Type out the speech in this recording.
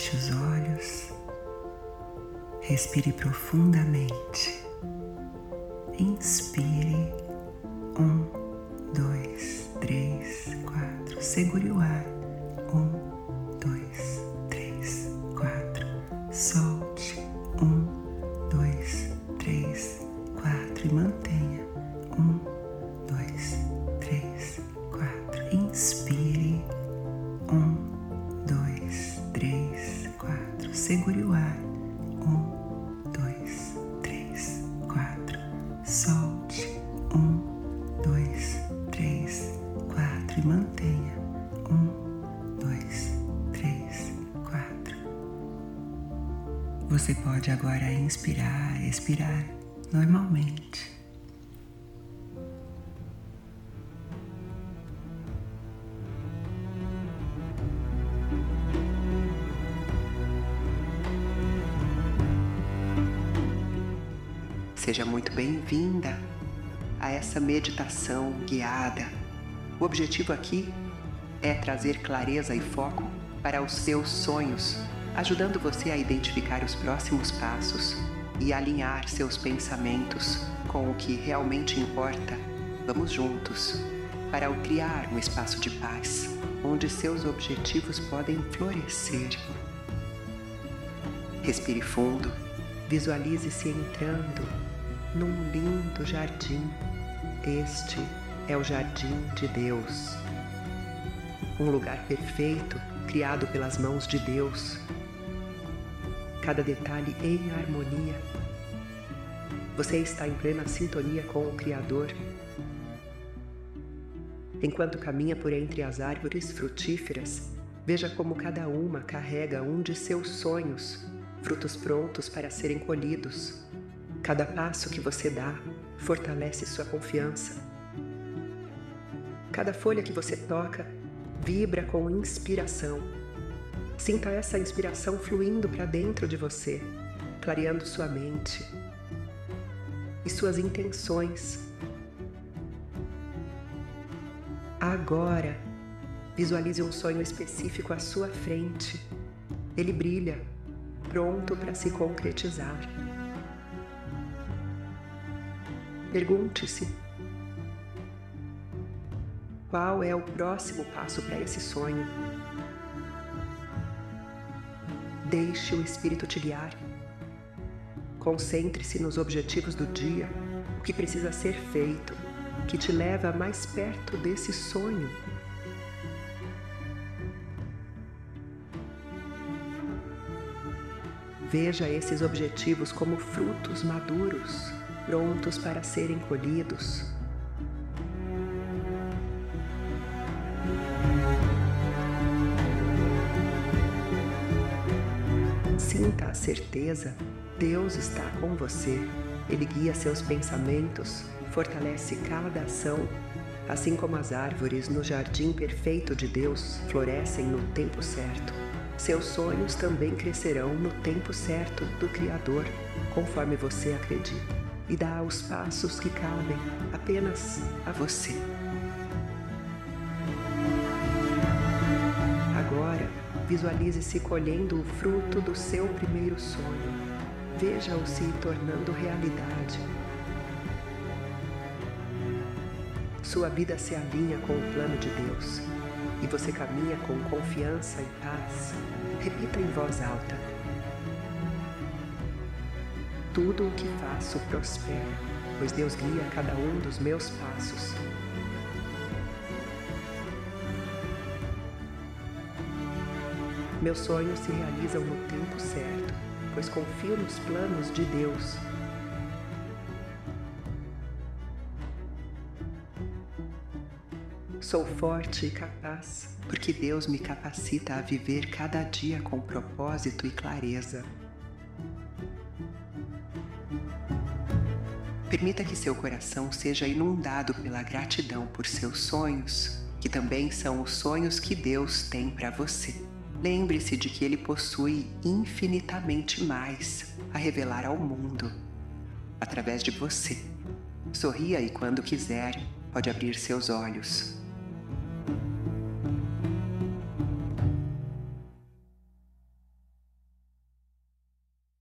Feche os olhos, respire profundamente, inspire, 1, 2, 3, 4, segure o ar, 1, 2, 3, 4, solte, 1, 2, 3, 4 e mantenha, 1, 2, 3, 4, inspire, 1, 2, 3, 4, segure o ar, 1, 2, 3, 4, solte, 1, 2, 3, 4 e mantenha, 1, 2, 3, 4. Você pode agora inspirar, expirar normalmente. Seja muito bem-vinda a essa meditação guiada. O objetivo aqui é trazer clareza e foco para os seus sonhos, ajudando você a identificar os próximos passos e alinhar seus pensamentos com o que realmente importa. Vamos juntos para criar um espaço de paz, onde seus objetivos podem florescer. Respire fundo, visualize-se entrando num lindo jardim. Este é o jardim de Deus. Um lugar perfeito, criado pelas mãos de Deus. Cada detalhe em harmonia. Você está em plena sintonia com o Criador. Enquanto caminha por entre as árvores frutíferas, veja como cada uma carrega um de seus sonhos, frutos prontos para serem colhidos. Cada passo que você dá fortalece sua confiança. Cada folha que você toca vibra com inspiração. Sinta essa inspiração fluindo para dentro de você, clareando sua mente e suas intenções. Agora, visualize um sonho específico à sua frente. Ele brilha, pronto para se concretizar. Pergunte-se: qual é o próximo passo para esse sonho? Deixe o Espírito te guiar. Concentre-se nos objetivos do dia, o que precisa ser feito, que te leva mais perto desse sonho. Veja esses objetivos como frutos maduros, prontos para serem colhidos. Sinta a certeza, Deus está com você. Ele guia seus pensamentos, fortalece cada ação, assim como as árvores no jardim perfeito de Deus florescem no tempo certo. Seus sonhos também crescerão no tempo certo do Criador, conforme você acredita. E dá os passos que cabem apenas a você. Agora, visualize-se colhendo o fruto do seu primeiro sonho. Veja-o se tornando realidade. Sua vida se alinha com o plano de Deus e você caminha com confiança e paz. Repita em voz alta: tudo o que faço prospera, pois Deus guia cada um dos meus passos. Meus sonhos se realizam no tempo certo, pois confio nos planos de Deus. Sou forte e capaz, porque Deus me capacita a viver cada dia com propósito e clareza. Permita que seu coração seja inundado pela gratidão por seus sonhos, que também são os sonhos que Deus tem para você. Lembre-se de que Ele possui infinitamente mais a revelar ao mundo, através de você. Sorria e, quando quiser, pode abrir seus olhos.